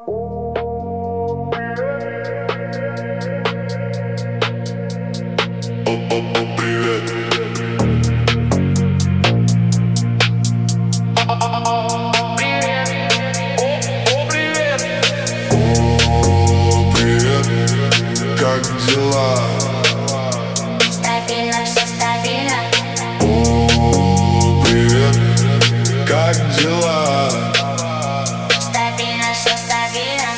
Привет. Привет. Как дела? Стабильно, все стабильно. Привет. Как дела? Стабильно, все стабильно.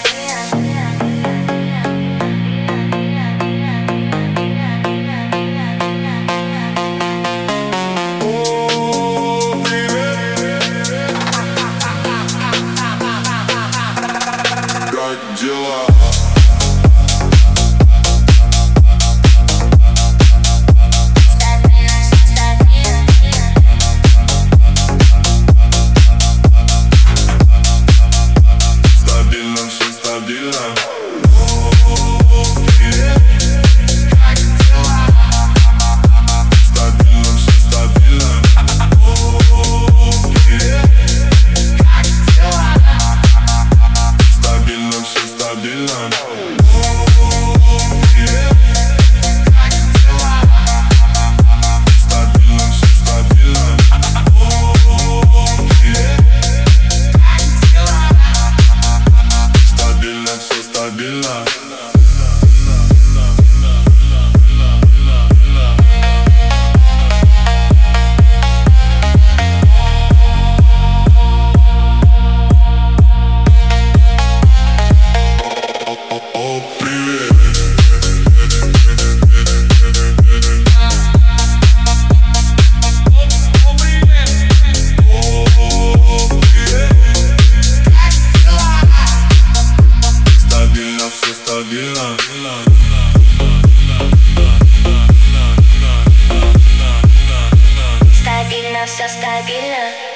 Как дела? Стабильно, все стабильно. Стабильно, все стабильно. Стабильно, все стабильно. Стабильно, все стабильно. Стабильно, все стабильно. Стабильно, все стабильно. О, привет. Стабильно, все стабильно. Стабильно, все стабильно.